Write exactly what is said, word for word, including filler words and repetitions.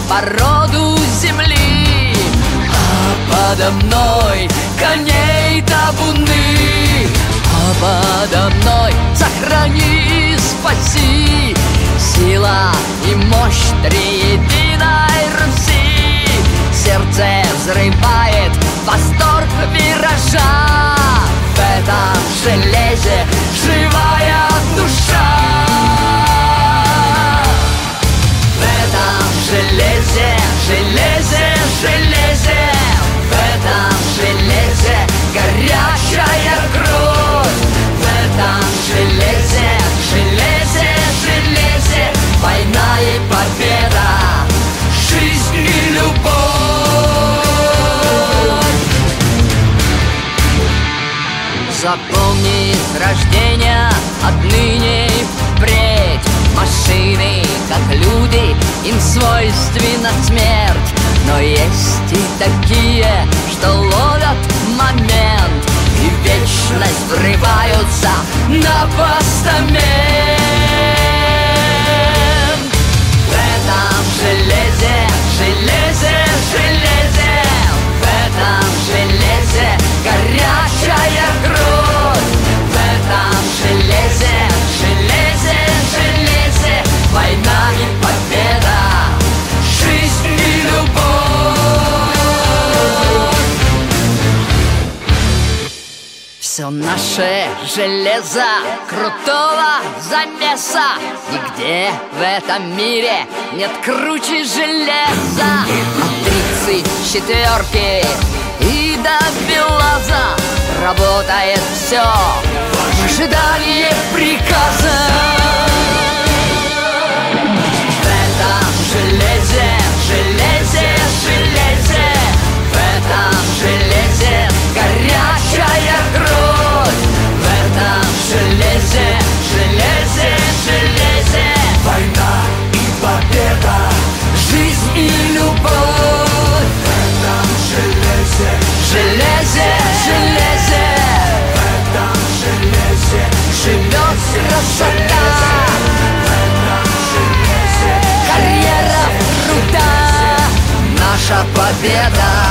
породу земли, а подо мной коней табуны, а подо мной сохрани, спаси, сила и мощь триединой Руси. Сердце взрывает восторг виража, в этом железе живая душа. В этом железе, железе, железе, в этом железе горячая кровь. В этом железе, железе, железе война и победа, жизнь и любовь. Запомни с рождения отныне и впредь: машины, как люди, им свойственна смерть. Но есть и такие, что ловят момент и вечность врываются на постамент. В этом железе, железе, железе, в этом железе горячая кровь. В этом железе, железе, железе война и победа, жизнь и любовь. Все наше железо крутого замеса, нигде в этом мире нет круче железа. От тридцать четвёрки и до Белаза работает все в ожидании приказа. В этом железе, железе, железе, в этом железе горячая кровь. В этом железе, железе, железе война и победа, жизнь и любовь. В этом железе, железе, железе, в этом железе живет красота. В этом железе карьера труда, наша победа.